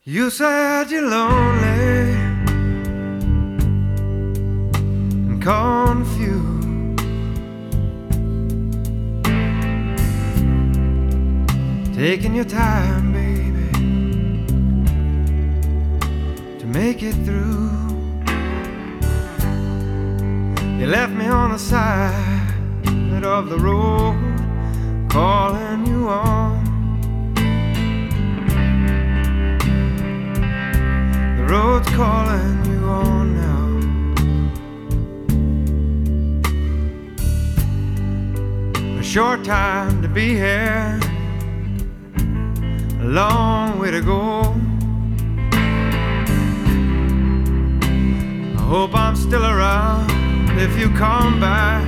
You said you're lonely and confused. Taking your time, baby, to make it through. You left me on the side of the road, calling you on. The road's calling you on now. A short time to be here, a long way to go. I hope I'm still around if you come back.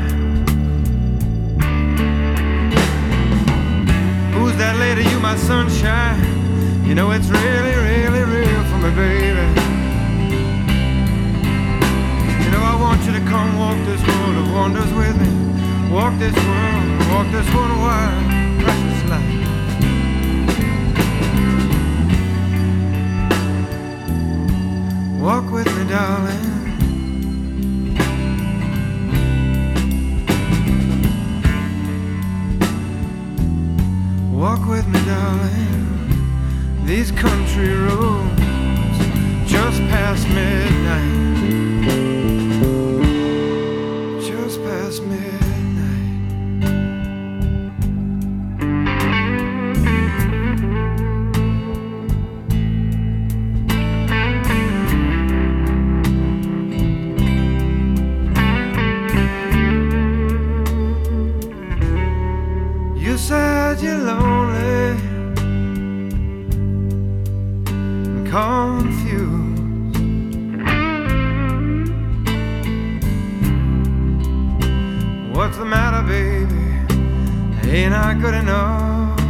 Who's that lady? You my sunshine. You know it's really, really real for me, baby. You know I want you to come walk this world of wonders with me. Walk this world wide, precious life. Walk with me, darling. Walk with me, darling. These country roads just past midnight. Just past midnight. You said you're lonely and confused. What's the matter, baby? Ain't I good enough?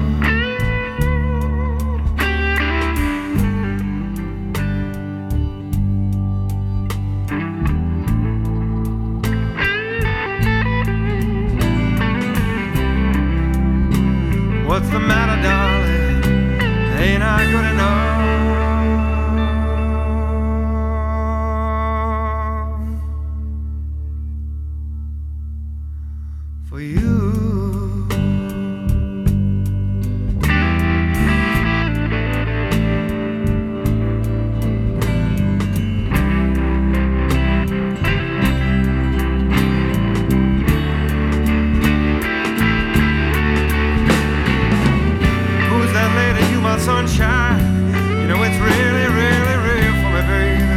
What's the matter, darling? Ain't I good enough for you? Sunshine, you know it's really, really real for me, baby.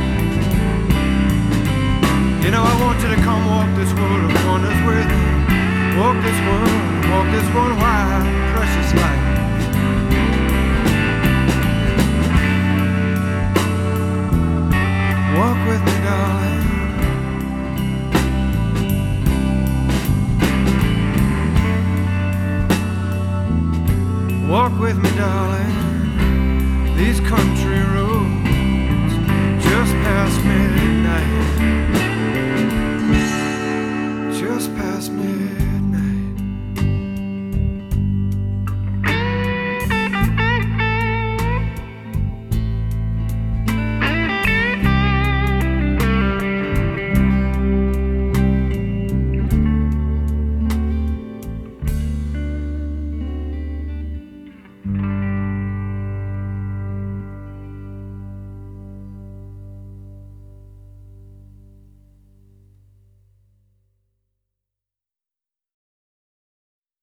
You know I want you to come walk this world of wonders with me. Walk this world wide, precious life. Walk with me, darling. Walk with me, darling. These country